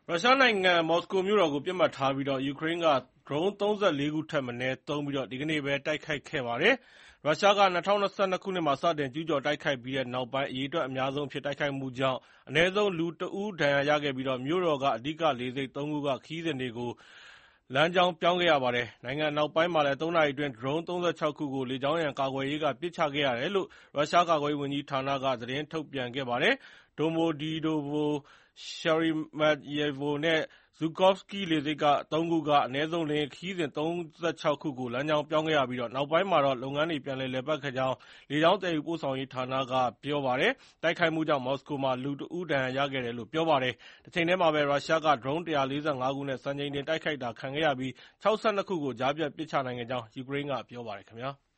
ရုရှားနိုင်ငံမော်စကိုမြို့တော်ကိုပစ်မှတ်ထားပြီးယူကရိန်းက ဒရုန်း ၃၄ ခုထက်မနည်းသုံးပြီးဒီကနေ့ပဲတိုက်ခိုက်ခဲ့ပါတယ်။ ရုရှားက ၂၀၂၂ ခုနှစ်မှာစတင်ကျူးကျော်တိုက်ခိုက်ပြီးနောက်ပိုင်း အရေအတွက်အများဆုံးအဖြစ်တိုက်ခိုက်မှုကြောင့် အနည်းဆုံးလူ ၁ ဦးဒဏ်ရာရခဲ့ပြီးမြို့တော်က အဓိကလေဆိပ် ၃ ခုက ခရီးစဉ်တွေကို လမ်းကြောင်းပြောင်းခဲ့ရပါတယ်။ နိုင်ငံအနောက်ပိုင်းမှာလည်း ၃ နာရီအတွင်း ဒရုန်း ၃၆ ခုကို လေကြောင်းရန်ကာကွယ်ရေးက ပစ်ချခဲ့ရတယ်လို့ ရုရှားကာကွယ်ရေးဝန်ကြီးဌာနက သတင်းထုတ်ပြန်ခဲ့ပါတယ်။ Domodedovo, Sheremetyevo နဲ့ Zhukovsky လေဆိပ် ၃ ခုက အနည်းဆုံးလေယာဉ်ခရီးစဉ် ၃၆ ခုကို လမ်းကြောင်းပြောင်းခဲ့ရပြီးနောက်ပိုင်းမှာ လုပ်ငန်းတွေပြန်လည်ပတ်ခဲ့ကြောင်း လေကြောင်းသယ်ယူပို့ဆောင်ရေးဌာနက ပြောပါတယ်။ တိုက်ခိုက်မှုကြောင့် မော်စကိုမှာ လူ ၁ ဦးဒဏ်ရာရခဲ့တယ်လို့ပြောပါတယ်။ တချိန်တည်းမှာပဲ ရုရှားက ဒရုန်း ၁၄၅ ခုနဲ့ စံချိန်တင်တိုက်ခိုက်တာခံခဲ့ရပြီး ၆၂ ခုကို ကြားဖြတ်ပစ်ချနိုင်ခဲ့ကြောင်း ယူကရိန်းကပြောပါတယ်ခင်ဗျာ။